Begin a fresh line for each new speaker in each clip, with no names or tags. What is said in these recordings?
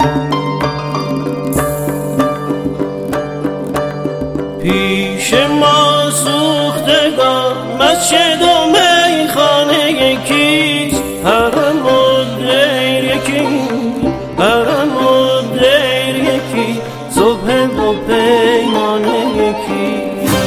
پیش ما سوختگان مسجد و میخانه یکیست، حرم و دیر یکی، حرم و دیر یکی، صبح و پیمانه یکی.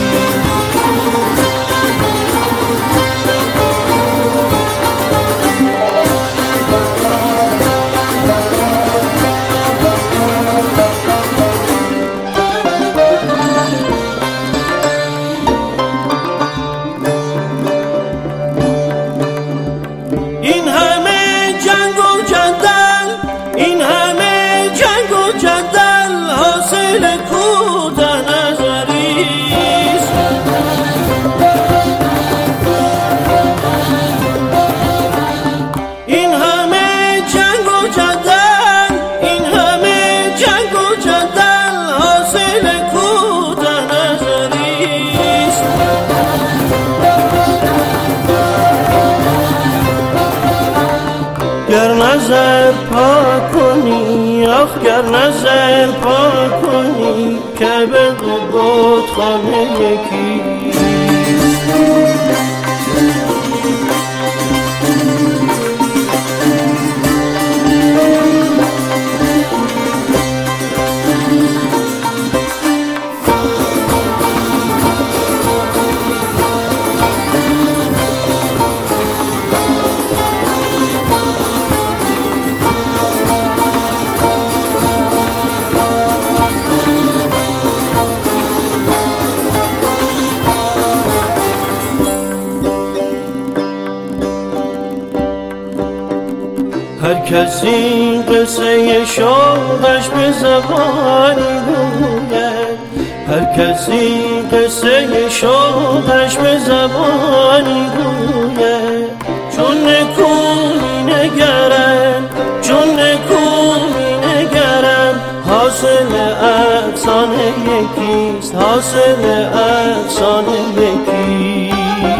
این همه جنگ و جدل، این همه جنگ و جدل، حاصل کوته نظریست. این همه جنگ و جدل، این همه جنگ و جدل، حاصل کوته نظریست. گر نظر پاک کنی، آخ گر نظر پاک کنی، که به بتخانه یکیست. هر کسی قصه شوقش به زبانی گوید، هر کسی قصه شوقش به زبانی گوید. چون نکو می نگرم، چون نکو می نگرم، حاصل افسانه یکیست، حاصل افسانه یکیست.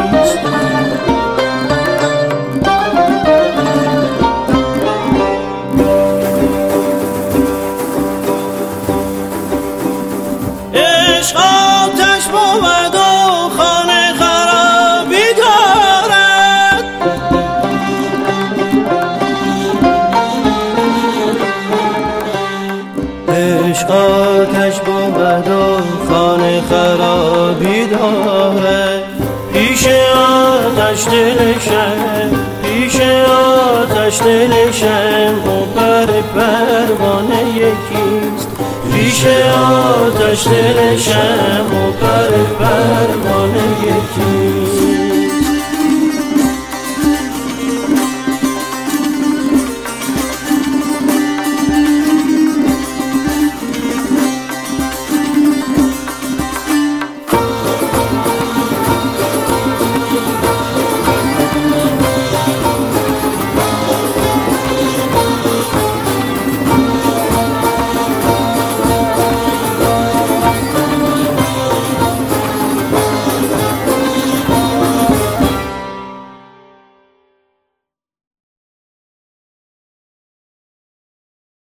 عشق آتش بود و خانه خرابی دارد، عشق آتش بود و خانه خرابی دارد. پیش آتش دلشم، پیش آتش دلشم، و پروانه یکیست. پیش آتش دلشم، و پروانه یکی.